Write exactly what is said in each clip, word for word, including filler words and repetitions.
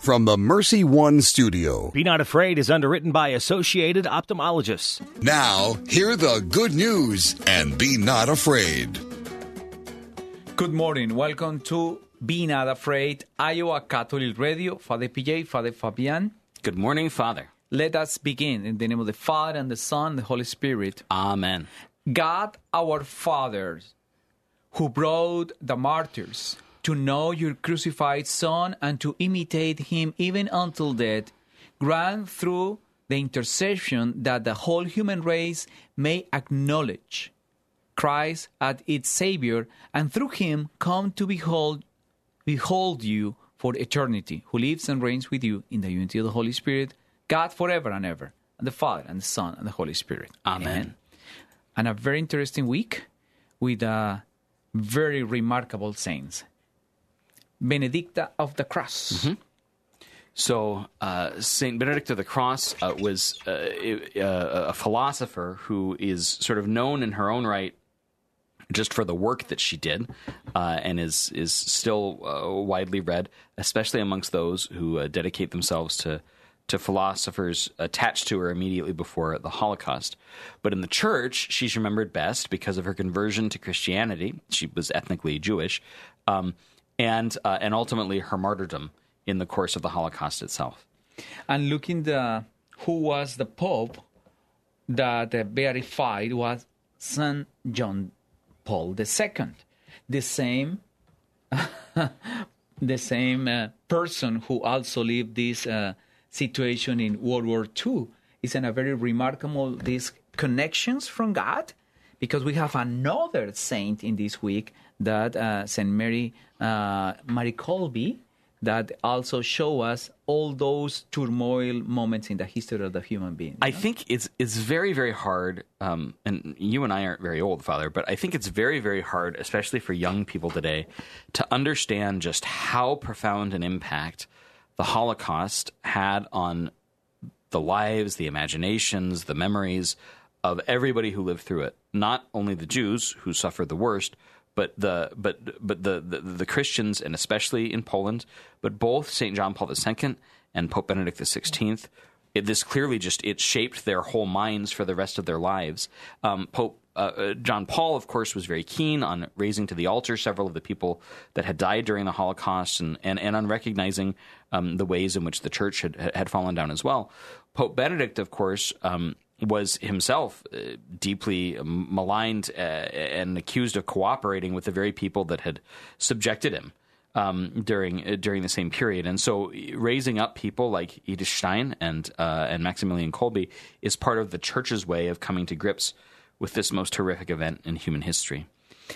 from the Mercy One studio. Be Not Afraid is underwritten by Associated Ophthalmologists. Now, hear the good news and be not afraid. Good morning. Welcome to Be Not Afraid, Iowa Catholic Radio. Father P J, Father Fabian. Good morning, Father. Let us begin in the name of the Father, and the Son, and the Holy Spirit. Amen. God, our Father, who brought the martyrs to know your crucified Son and to imitate him even until death, grant through the intercession that the whole human race may acknowledge Christ as its Savior, and through him come to behold, behold you for eternity, who lives and reigns with you in the unity of the Holy Spirit, God forever and ever, and the Father and the Son and the Holy Spirit. Amen. Amen. And a very interesting week with a very remarkable saints. Benedicta of the Cross. Mm-hmm. So, uh, Saint Benedict of the Cross uh, was uh, a, a philosopher who is sort of known in her own right just for the work that she did, uh, and is is still uh, widely read, especially amongst those who uh, dedicate themselves to to philosophers attached to her immediately before the Holocaust. But in the church, she's remembered best because of her conversion to Christianity. She was ethnically Jewish. Um, and uh, and ultimately her martyrdom in the course of the Holocaust itself. And looking the who was the Pope that uh, beatified was Saint John Paul the Second, the same the same uh, person who also lived this uh, situation in World War Two. Isn't a very remarkable these connections from God? Because we have another saint in this week, that uh, Saint Mary uh, Mary Colby, that also show us all those turmoil moments in the history of the human being. I know? think it's it's very, very hard, um, and you and I aren't very old, Father, but I think it's very, very hard, especially for young people today, to understand just how profound an impact the Holocaust had on the lives, the imaginations, the memories of everybody who lived through it. Not only the Jews, who suffered the worst, but the but but the, the, the Christians, and especially in Poland, but both Saint John Paul the Second and Pope Benedict the Sixteenth. It, this clearly just it shaped their whole minds for the rest of their lives. Um, Pope uh, John Paul, of course, was very keen on raising to the altar several of the people that had died during the Holocaust, and and, and on recognizing um, the ways in which the Church had had fallen down as well. Pope Benedict, of course, um, was himself uh, deeply maligned uh, and accused of cooperating with the very people that had subjected him um, during uh, during the same period. And so raising up people like Edith Stein and uh, and Maximilian Kolbe is part of the Church's way of coming to grips with this most horrific event in human history.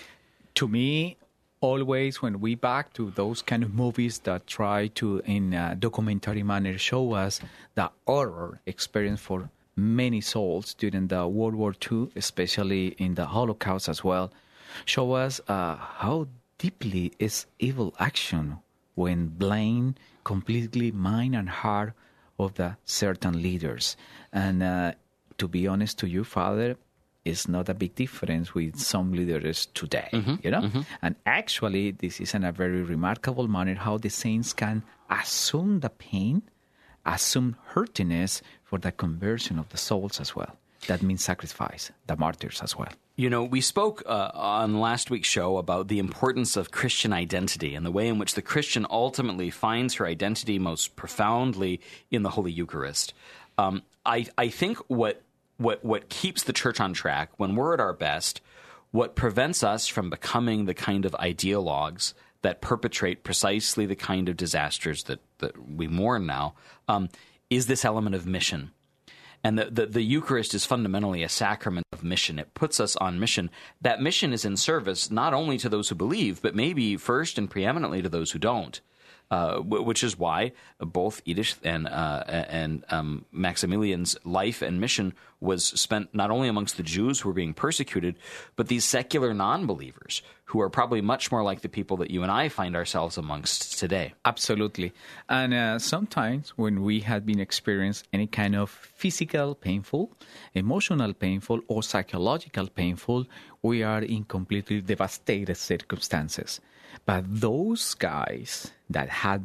To me, always when we back to those kind of movies that try to, in a documentary manner, show us the horror experience for many souls during the World War Two, especially in the Holocaust as well, show us uh, how deeply is evil action when blamed completely mind and heart of the certain leaders. And uh, to be honest to you, Father, it's not a big difference with some leaders today, mm-hmm, you know? Mm-hmm. And actually, this is in a very remarkable manner how the saints can assume the pain, assume hurtiness for the conversion of the souls as well. That means sacrifice, the martyrs as well. You know, we spoke uh, on last week's show about the importance of Christian identity and the way in which the Christian ultimately finds her identity most profoundly in the Holy Eucharist. Um, I, I think what, what, what keeps the Church on track when we're at our best, what prevents us from becoming the kind of ideologues that perpetrate precisely the kind of disasters that, that we mourn now, um, is this element of mission. And the, the, the Eucharist is fundamentally a sacrament of mission. It puts us on mission. That mission is in service not only to those who believe, but maybe first and preeminently to those who don't. Uh, which is why both Edith and uh, and um, Maximilian's life and mission was spent not only amongst the Jews who were being persecuted, but these secular non-believers who are probably much more like the people that you and I find ourselves amongst today. Absolutely. And uh, sometimes when we have been experiencing any kind of physical painful, emotional painful, or psychological painful, we are in completely devastated circumstances. But those guys that had been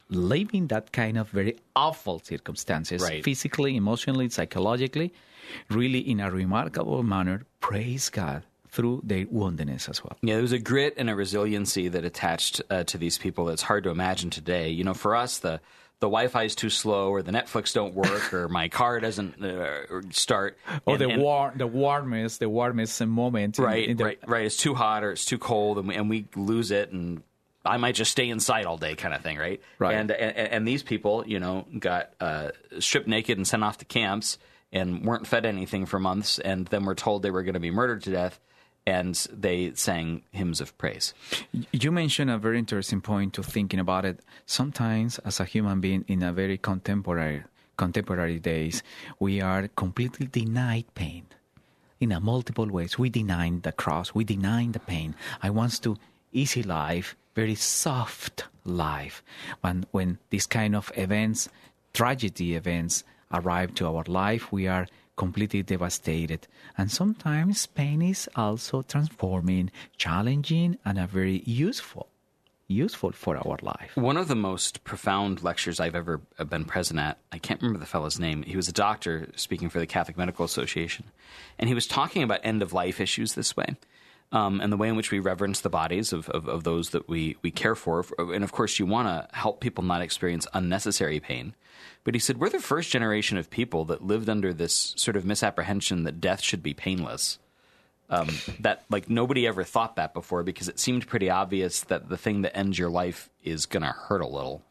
living that kind of very awful circumstances, Right. physically, emotionally, psychologically, really in a remarkable manner, praise God through their woundedness as well. Yeah, there was a grit and a resiliency that attached uh, to these people that's hard to imagine today. You know, for us, the the Wi-Fi is too slow, or the Netflix don't work, or my car doesn't uh, start. Or and, the and, war, the warmest, the warmest moment. in- right, in the, right, right. It's too hot or it's too cold, and we, and we lose it, and I might just stay inside all day, kind of thing, right? Right. And and, and these people, you know, got uh, stripped naked and sent off to camps, and weren't fed anything for months, and then were told they were going to be murdered to death, and they sang hymns of praise. You mentioned a very interesting point to thinking about it. Sometimes, as a human being in a very contemporary contemporary days, we are completely denied pain in a multiple ways. We deny the cross. We deny the pain. I want to easy life, very soft life. When when these kind of events, tragedy events, arrive to our life, we are completely devastated. And sometimes pain is also transforming, challenging, and a very useful, useful for our life. One of the most profound lectures I've ever been present at, I can't remember the fellow's name. He was a doctor speaking for the Catholic Medical Association. And he was talking about end-of-life issues this way. Um, and the way in which we reverence the bodies of, of, of those that we, we care for. And, of course, you want to help people not experience unnecessary pain. But he said, we're the first generation of people that lived under this sort of misapprehension that death should be painless. Um, that, like, nobody ever thought that before, because it seemed pretty obvious that the thing that ends your life is going to hurt a little.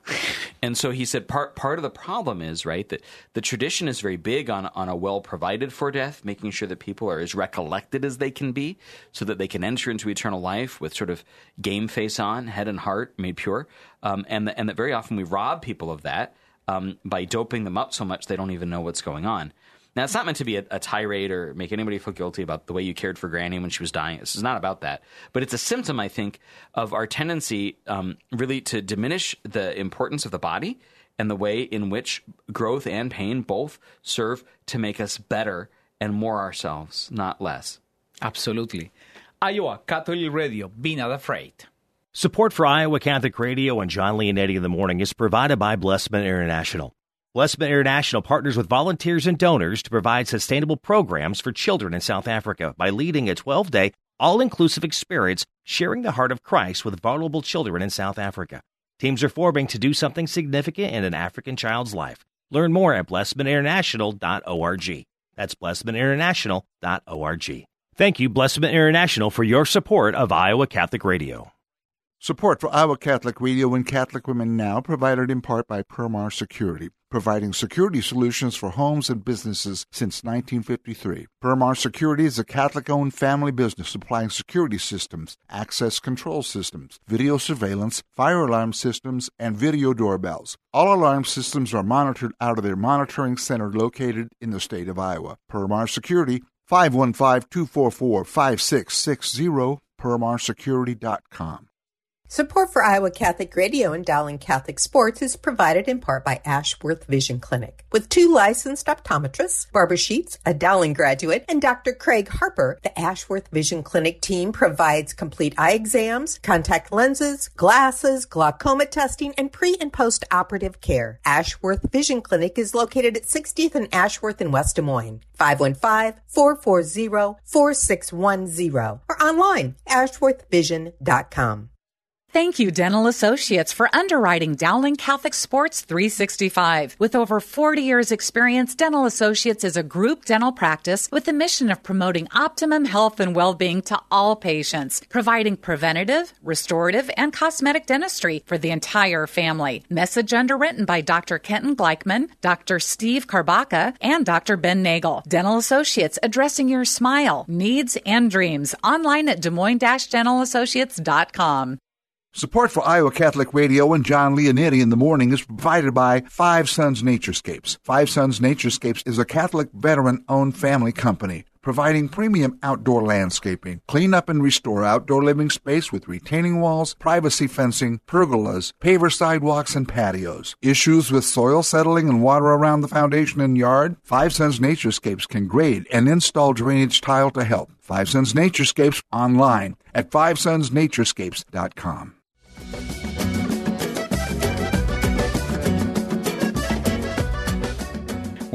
And so he said part part of the problem is, right, that the tradition is very big on, on a well-provided-for death, making sure that people are as recollected as they can be so that they can enter into eternal life with sort of game face on, head and heart made pure, um, and, the, and that very often we rob people of that um, by doping them up so much they don't even know what's going on. Now, it's not meant to be a, a tirade or make anybody feel guilty about the way you cared for Granny when she was dying. This is not about that. But it's a symptom, I think, of our tendency um, really to diminish the importance of the body and the way in which growth and pain both serve to make us better and more ourselves, not less. Absolutely. Iowa Catholic Radio, be not afraid. Support for Iowa Catholic Radio and John Leonetti in the Morning is provided by Blessman International. Blessman International partners with volunteers and donors to provide sustainable programs for children in South Africa by leading a twelve-day, all-inclusive experience sharing the heart of Christ with vulnerable children in South Africa. Teams are forming to do something significant in an African child's life. Learn more at blessman international dot org. That's blessman international dot org. Thank you, Blessman International, for your support of Iowa Catholic Radio. Support for Iowa Catholic Radio and Catholic Women Now provided in part by Permar Security, providing security solutions for homes and businesses since nineteen fifty-three. Permar Security is a Catholic-owned family business supplying security systems, access control systems, video surveillance, fire alarm systems, and video doorbells. All alarm systems are monitored out of their monitoring center located in the state of Iowa. Permar Security, five one five, two four four, five six six zero, permar security dot com. Support for Iowa Catholic Radio and Dowling Catholic Sports is provided in part by Ashworth Vision Clinic. With two licensed optometrists, Barbara Sheets, a Dowling graduate, and Doctor Craig Harper, the Ashworth Vision Clinic team provides complete eye exams, contact lenses, glasses, glaucoma testing, and pre- and post-operative care. Ashworth Vision Clinic is located at sixtieth and Ashworth in West Des Moines. five one five, four four zero, four six one zero or online, ashworth vision dot com. Thank you, Dental Associates, for underwriting Dowling Catholic Sports three sixty-five. With over forty years experience, Dental Associates is a group dental practice with the mission of promoting optimum health and well-being to all patients, providing preventative, restorative, and cosmetic dentistry for the entire family. Message underwritten by Doctor Kenton Gleichman, Doctor Steve Karbaka, and Doctor Ben Nagel. Dental Associates, addressing your smile, needs, and dreams. Online at des moines dash dental associates dot com. Support for Iowa Catholic Radio and John Leonetti in the Morning is provided by Five Sons Naturescapes. Five Sons Naturescapes is a Catholic veteran-owned family company providing premium outdoor landscaping, clean up and restore outdoor living space with retaining walls, privacy fencing, pergolas, paver sidewalks, and patios. Issues with soil settling and water around the foundation and yard? Five Sons Naturescapes can grade and install drainage tile to help. Five Sons Naturescapes online at five sons naturescapes dot com.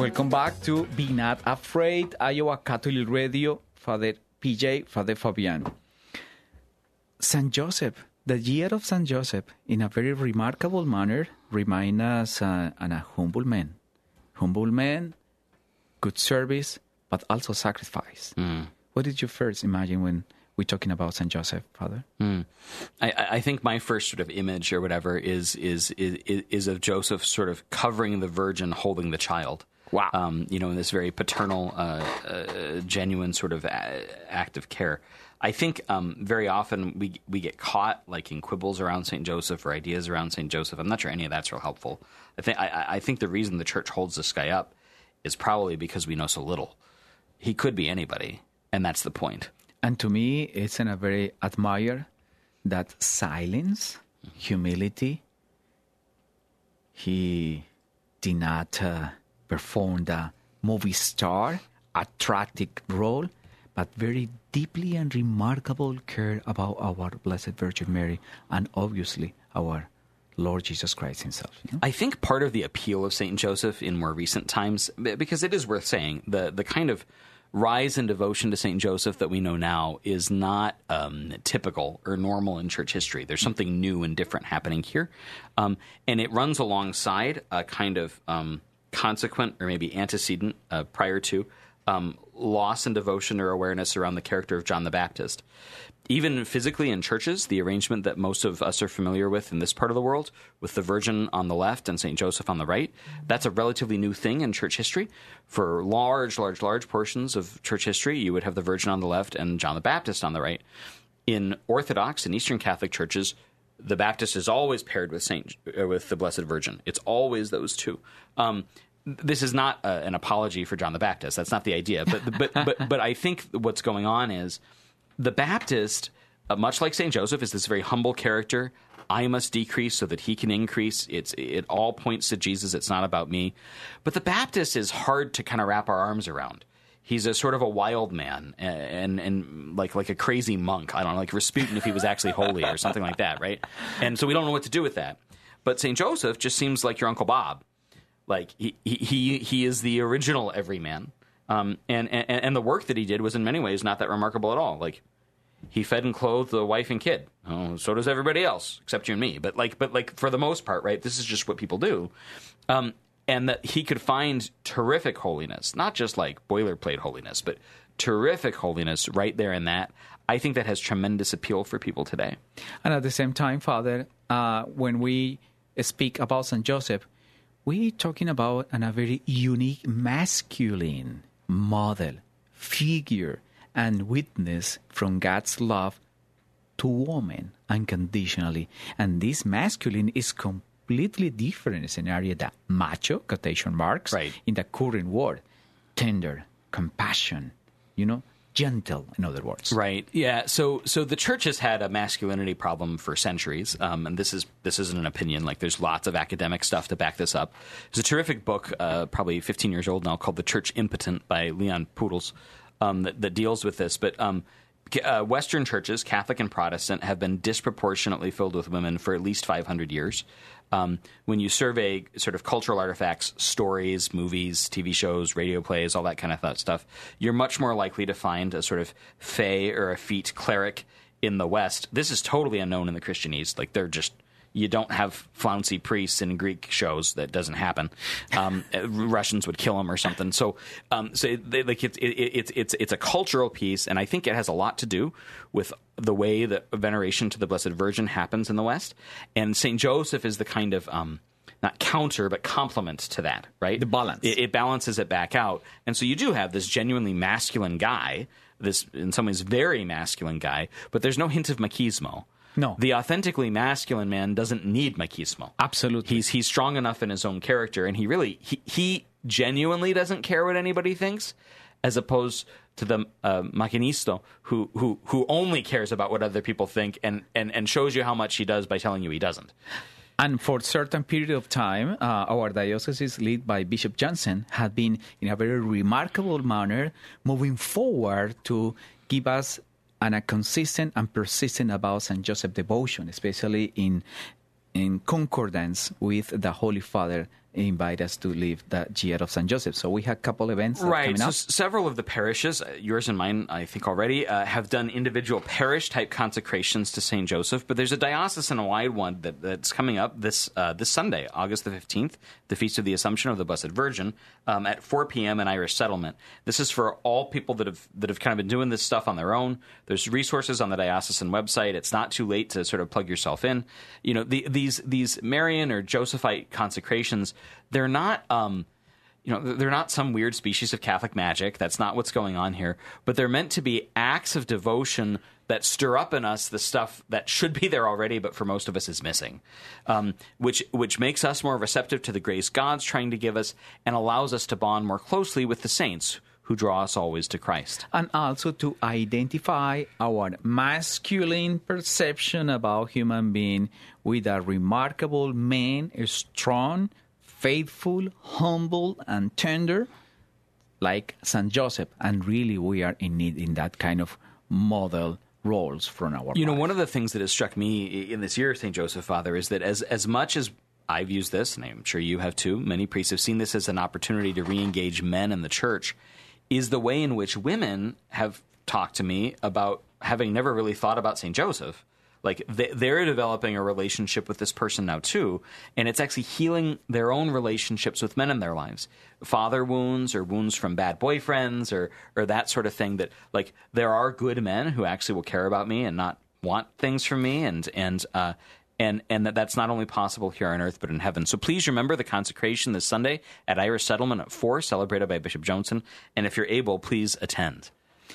Welcome back to Be Not Afraid, Iowa Catholic Radio, Father P J, Father Fabian. Saint Joseph, the year of Saint Joseph, in a very remarkable manner, remind us uh, an a humble man. Humble man, good service, but also sacrifice. Mm. What did you first imagine when we're talking about Saint Joseph, Father? Mm. I, I think my first sort of image or whatever is is is is of Joseph sort of covering the Virgin, holding the child. Wow. Um, you know, in this very paternal, uh, uh, genuine sort of a- act of care. I think um, very often we we get caught like in quibbles around Saint Joseph or ideas around Saint Joseph. I'm not sure any of that's real helpful. I think I, I think the reason the church holds this guy up is probably because we know so little. He could be anybody, and that's the point. And to me, it's an, a very admire that silence, humility. He did not uh, perform the movie star, attractive role, but very deeply and remarkable care about our Blessed Virgin Mary and obviously our Lord Jesus Christ himself. You know? I think part of the appeal of Saint Joseph in more recent times, because it is worth saying, the the kind of rise in devotion to Saint Joseph that we know now is not um, typical or normal in church history. There's something new and different happening here. Um, and it runs alongside a kind of um, consequent or maybe antecedent uh, prior to um, loss in devotion or awareness around the character of John the Baptist. Even physically in churches, the arrangement that most of us are familiar with in this part of the world, with the Virgin on the left and Saint Joseph on the right, that's a relatively new thing in church history. For large, large, large portions of church history, you would have the Virgin on the left and John the Baptist on the right. In Orthodox and Eastern Catholic churches, the Baptist is always paired with Saint uh, with the Blessed Virgin. It's always those two. Um, this is not uh, an apology for John the Baptist. That's not the idea. But but but but I think what's going on is, the Baptist, uh, much like Saint Joseph, is this very humble character. I must decrease so that he can increase. It's it all points to Jesus. It's not about me. But the Baptist is hard to kind of wrap our arms around. He's a sort of a wild man and, and and like like a crazy monk. I don't know, like Rasputin if he was actually holy or something like that, right? And so we don't know what to do with that. But Saint Joseph just seems like your Uncle Bob. Like he he he is the original everyman. Um, and, and and the work that he did was in many ways not that remarkable at all. Like, he fed and clothed the wife and kid. Oh, so does everybody else, except you and me. But like, but like for the most part, right? This is just what people do. Um, and that he could find terrific holiness, not just like boilerplate holiness, but terrific holiness right there in that. I think that has tremendous appeal for people today. And at the same time, Father, uh, when we speak about Saint Joseph, we're talking about an, a very unique masculine model, figure, and witness from God's love to woman unconditionally. And this masculine is completely different scenario that macho, quotation marks, right, in the current world. Tender, compassion, you know, gentle, in other words. Right. Yeah. So, so the church has had a masculinity problem for centuries, um, and this is this isn't an opinion. Like, there's lots of academic stuff to back this up. There's a terrific book, uh, probably fifteen years old now, called "The Church Impotent" by Leon Pudels, um, that, that deals with this. But um, uh, Western churches, Catholic and Protestant, have been disproportionately filled with women for at least five hundred years. Um, when you survey sort of cultural artifacts, stories, movies, T V shows, radio plays, all that kind of th- stuff, you're much more likely to find a sort of fey or effete cleric in the West. This is totally unknown in the Christian East. Like, they're just, you don't have flouncy priests in Greek shows. That doesn't happen. Um, Russians would kill them or something. So, um, so they, like it's it, it's it's it's a cultural piece, and I think it has a lot to do with the way that veneration to the Blessed Virgin happens in the West. And Saint Joseph is the kind of um, not counter, but complement to that, right? The balance. It, it balances it back out, and so you do have this genuinely masculine guy, this in some ways very masculine guy, but there's no hint of machismo. No. The authentically masculine man doesn't need machismo. Absolutely. He's he's strong enough in his own character, and he really, he, he genuinely doesn't care what anybody thinks, as opposed to the uh, machinisto who, who who only cares about what other people think and, and, and shows you how much he does by telling you he doesn't. And for a certain period of time, uh, our diocese, led by Bishop Johnson, had been, in a very remarkable manner, moving forward to give us and a consistent and persistent about Saint Joseph devotion, especially in in concordance with the Holy Father invite us to live the year of Saint Joseph. So we have a couple events that are right. coming So up. s- several of the parishes, uh, yours and mine, I think already, uh, have done individual parish-type consecrations to Saint Joseph. But there's a diocesan-wide one that, that's coming up this uh, this Sunday, August the fifteenth, the Feast of the Assumption of the Blessed Virgin, um, at four p.m. in Irish Settlement. This is for all people that have that have kind of been doing this stuff on their own. There's resources on the diocesan website. It's not too late to sort of plug yourself in. You know, the, these these Marian or Josephite consecrations, they're not. Um, You know, they're not some weird species of Catholic magic. That's not what's going on here. But they're meant to be acts of devotion that stir up in us the stuff that should be there already, but for most of us is missing, um, which which makes us more receptive to the grace God's trying to give us and allows us to bond more closely with the saints who draw us always to Christ. And also to identify our masculine perception about human being with a remarkable man, strong, faithful, humble, and tender, like Saint Joseph. And really, we are in need in that kind of model roles from our You know, lives. one of the things that has struck me in this year of Saint Joseph, Father, is that as as much as I've used this, and I'm sure you have too, many priests have seen this as an opportunity to re-engage men in the church, is the way in which women have talked to me about having never really thought about Saint Joseph. Like, they, they're developing a relationship with this person now, too, and it's actually healing their own relationships with men in their lives. Father wounds or wounds from bad boyfriends or or that sort of thing, that, like, there are good men who actually will care about me and not want things from me, and and uh, and, and that that's not only possible here on earth but in heaven. So please remember the consecration this Sunday at Irish Settlement at four, celebrated by Bishop Johnson, and if you're able, please attend.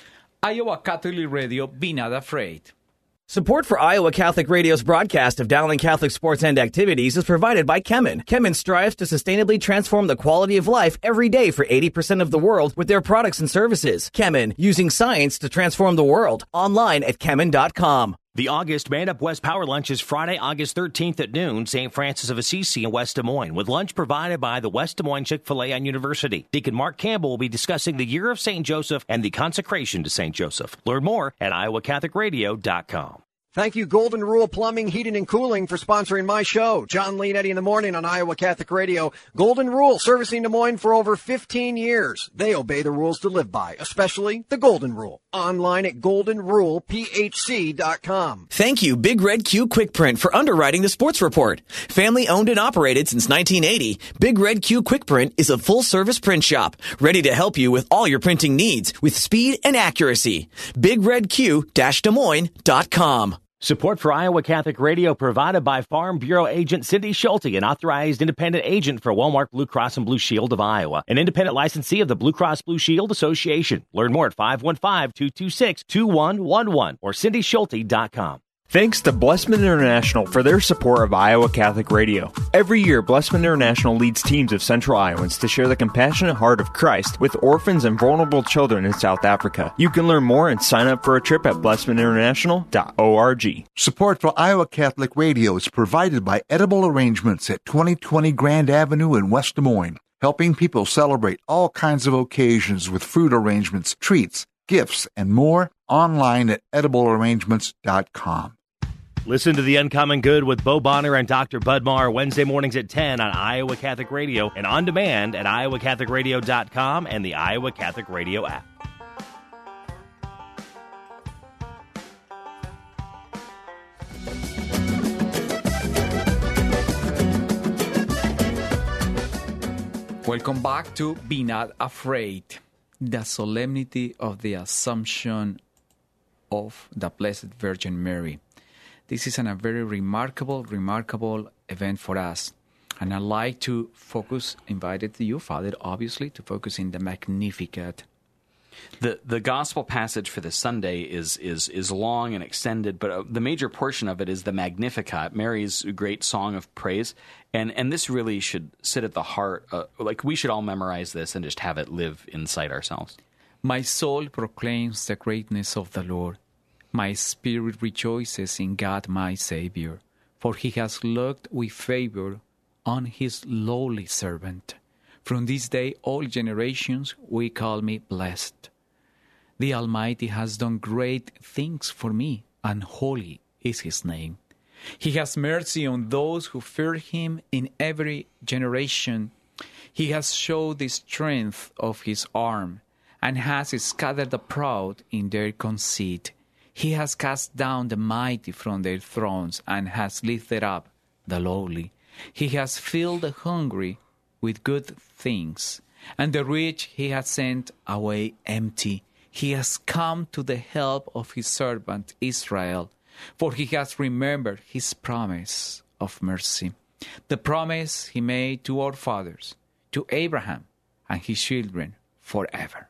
Iowa Catholic Radio, be not afraid. Support for Iowa Catholic Radio's broadcast of Dowling Catholic sports and activities is provided by Kemin. Kemin strives to sustainably transform the quality of life every day for eighty percent of the world with their products and services. Kemin, using science to transform the world. Online at kemin dot com. The August Man Up West Power Lunch is Friday, August thirteenth at noon, Saint Francis of Assisi in West Des Moines, with lunch provided by the West Des Moines Chick-fil-A on University. Deacon Mark Campbell will be discussing the year of Saint Joseph and the consecration to Saint Joseph. Learn more at iowa catholic radio dot com. Thank you, Golden Rule Plumbing, Heating, and Cooling, for sponsoring my show. John Lee and Eddie in the morning on Iowa Catholic Radio. Golden Rule, servicing Des Moines for over fifteen years. They obey the rules to live by, especially the Golden Rule. Online at golden rule p h c dot com. Thank you, Big Red Q Quick Print, for underwriting the sports report. Family owned and operated since nineteen eighty, Big Red Q Quick Print is a full-service print shop, ready to help you with all your printing needs with speed and accuracy. big red q dash des moines dot com. Support for Iowa Catholic Radio provided by Farm Bureau agent Cindy Schulte, an authorized independent agent for Walmart Blue Cross and Blue Shield of Iowa, an independent licensee of the Blue Cross Blue Shield Association. Learn more at five one five, two two six, two one one one or cindy schulte dot com. Thanks to Blessman International for their support of Iowa Catholic Radio. Every year, Blessman International leads teams of Central Iowans to share the compassionate heart of Christ with orphans and vulnerable children in South Africa. You can learn more and sign up for a trip at blessman international dot org. Support for Iowa Catholic Radio is provided by Edible Arrangements at twenty twenty Grand Avenue in West Des Moines, helping people celebrate all kinds of occasions with food arrangements, treats, gifts, and more. Online at edible arrangements dot com. Listen to The Uncommon Good with Bo Bonner and Doctor Bud Marr Wednesday mornings at ten on Iowa Catholic Radio and on demand at iowa catholic radio dot com and the Iowa Catholic Radio app. Welcome back to Be Not Afraid, the solemnity of the Assumption of the Blessed Virgin Mary. This is an, a very remarkable, remarkable event for us. And I'd like to focus, invited to you, Father, obviously, to focus in the Magnificat. The the gospel passage for this Sunday is is is long and extended, but uh, the major portion of it is the Magnificat, Mary's great song of praise, and and this really should sit at the heart. Uh, like we should all memorize this and just have it live inside ourselves. My soul proclaims the greatness of the Lord. My spirit rejoices in God my Savior, for he has looked with favor on his lowly servant. From this day all generations will call me blessed. The Almighty has done great things for me, and holy is his name. He has mercy on those who fear him in every generation. He has showed the strength of his arm and has scattered the proud in their conceit. He has cast down the mighty from their thrones and has lifted up the lowly. He has filled the hungry with good things, and the rich he has sent away empty. He has come to the help of his servant Israel, for he has remembered his promise of mercy, the promise he made to our fathers, to Abraham and his children forever.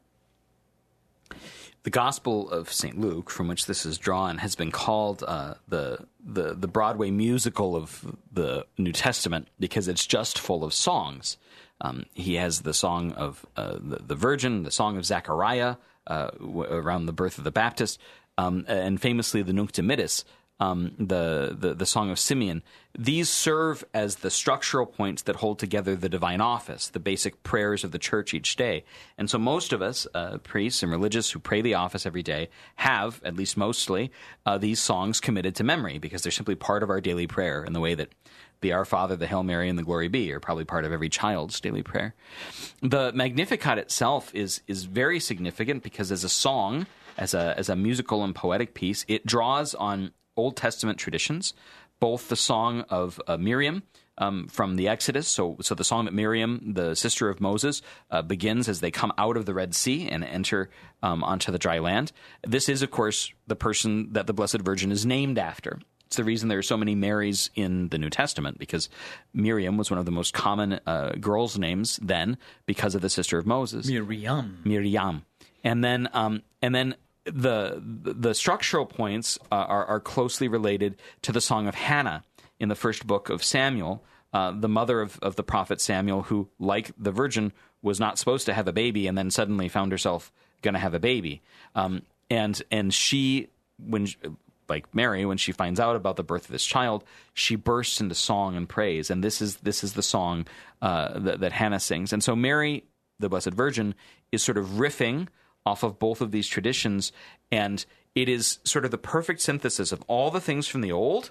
The Gospel of Saint Luke, from which this is drawn, has been called uh, the, the the Broadway musical of the New Testament because it's just full of songs. Um, he has the song of uh, the, the Virgin, the song of Zechariah uh, w- around the birth of the Baptist, um, and famously the Nunc Dimittis, um, the, the the song of Simeon. These serve as the structural points that hold together the divine office, the basic prayers of the church each day. And so most of us, uh, priests and religious who pray the office every day, have, at least mostly, uh, these songs committed to memory because they're simply part of our daily prayer in the way that the Our Father, the Hail Mary, and the Glory Be are probably part of every child's daily prayer. The Magnificat itself is is very significant because as a song, as a as a musical and poetic piece, it draws on Old Testament traditions, both the song of uh, Miriam um, from the Exodus. So, so the song that Miriam, the sister of Moses, uh, begins as they come out of the Red Sea and enter um, onto the dry land. This is, of course, the person that the Blessed Virgin is named after. It's the reason there are so many Marys in the New Testament, because Miriam was one of the most common uh, girls' names then because of the sister of Moses. Miriam. Miriam. And then, um, and then the the structural points uh, are, are closely related to the song of Hannah in the first book of Samuel, uh, the mother of, of the prophet Samuel, who, like the Virgin, was not supposed to have a baby and then suddenly found herself going to have a baby. Um, and and she, when like Mary, when she finds out about the birth of this child, she bursts into song and praise. And this is this is the song uh, that, that Hannah sings. And so Mary, the Blessed Virgin, is sort of riffing off of both of these traditions, and it is sort of the perfect synthesis of all the things from the old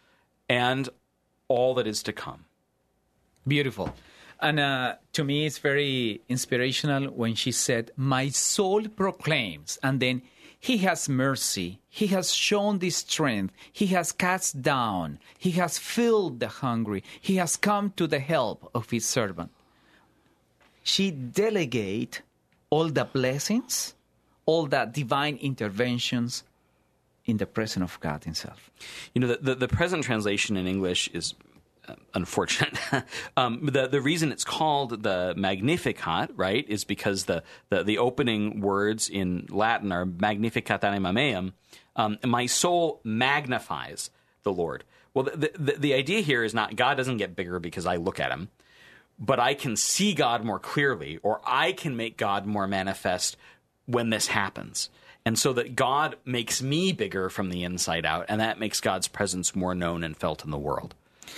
and all that is to come. Beautiful. And uh, to me, it's very inspirational when she said, "My soul proclaims," and then, "He has mercy, he has shown this strength, he has cast down, he has filled the hungry, he has come to the help of his servant." She delegates all the blessings, all the divine interventions in the presence of God himself. You know, the, the, the present translation in English is uh, unfortunate. um, the, the reason it's called the Magnificat, right, is because the, the, the opening words in Latin are Magnificat anima meam. Um, my soul magnifies the Lord. Well, the, the, the idea here is not God doesn't get bigger because I look at him, but I can see God more clearly, or I can make God more manifest when this happens. And so that God makes me bigger from the inside out, and that makes God's presence more known and felt in the world.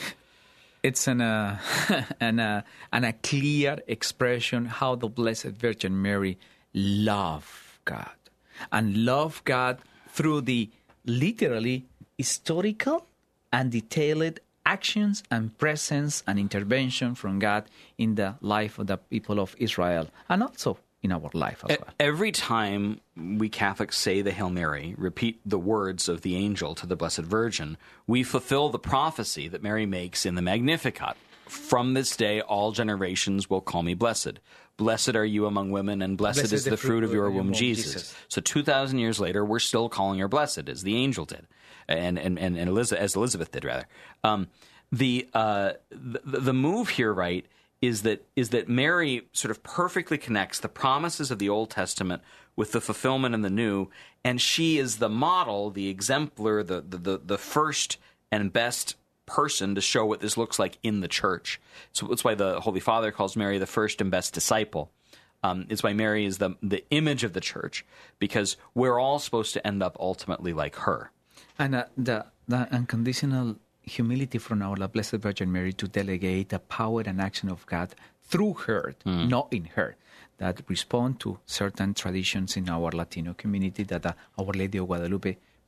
It's an, uh, an, uh, an a clear expression how the Blessed Virgin Mary loved God. And loved God through the literally historical and detailed actions and presence and intervention from God in the life of the people of Israel, and also in our life as well. Every time we Catholics say the Hail Mary, repeat the words of the angel to the Blessed Virgin, we fulfill the prophecy that Mary makes in the Magnificat. From this day, all generations will call me blessed. Blessed are you among women, and blessed, blessed is the, the fruit of your womb, Jesus. Jesus. So two thousand years later, we're still calling her blessed, as the angel did, and and and, and Elizabeth, as Elizabeth did, rather. Um, the, uh, the the move here, right, is that is that Mary sort of perfectly connects the promises of the Old Testament with the fulfillment in the New, and she is the model, the exemplar, the the the, the first and best person to show what this looks like in the church. So that's why the Holy Father calls Mary the first and best disciple. Um, it's why Mary is the the image of the church, because we're all supposed to end up ultimately like her. And uh, the the unconditional humility from our Blessed Virgin Mary to delegate the power and action of God through her, mm. not in her, that respond to certain traditions in our Latino community that uh, Our Lady of Guadalupe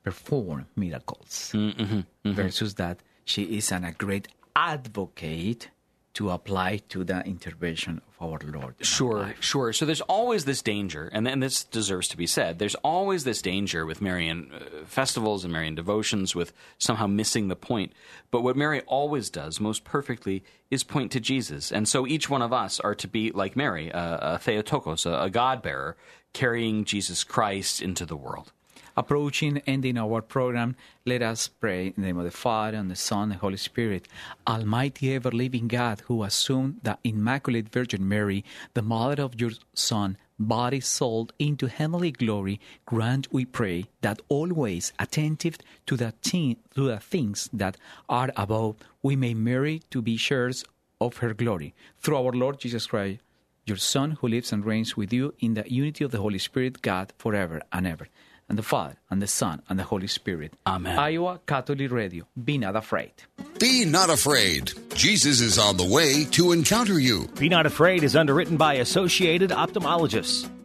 perform miracles, mm-hmm, mm-hmm. versus that she is an, a great advocate to apply to the intervention of our Lord. Sure, sure. So there's always this danger, and, and this deserves to be said, there's always this danger with Marian uh, festivals and Marian devotions with somehow missing the point. But what Mary always does most perfectly is point to Jesus. And so each one of us are to be like Mary, a, a Theotokos, a, a God-bearer, carrying Jesus Christ into the world. Approaching, ending our program, let us pray in the name of the Father, and the Son, and the Holy Spirit. Almighty ever-living God, who assumed the Immaculate Virgin Mary, the mother of your Son, body, soul, into heavenly glory, grant, we pray, that always attentive to the, thing, to the things that are above, we may merit to be sharers of her glory. Through our Lord Jesus Christ, your Son, who lives and reigns with you in the unity of the Holy Spirit, God, forever and ever. And the Father, and the Son, and the Holy Spirit. Amen. Iowa Catholic Radio. Be not afraid. Be not afraid. Jesus is on the way to encounter you. Be Not Afraid is underwritten by Associated Ophthalmologists.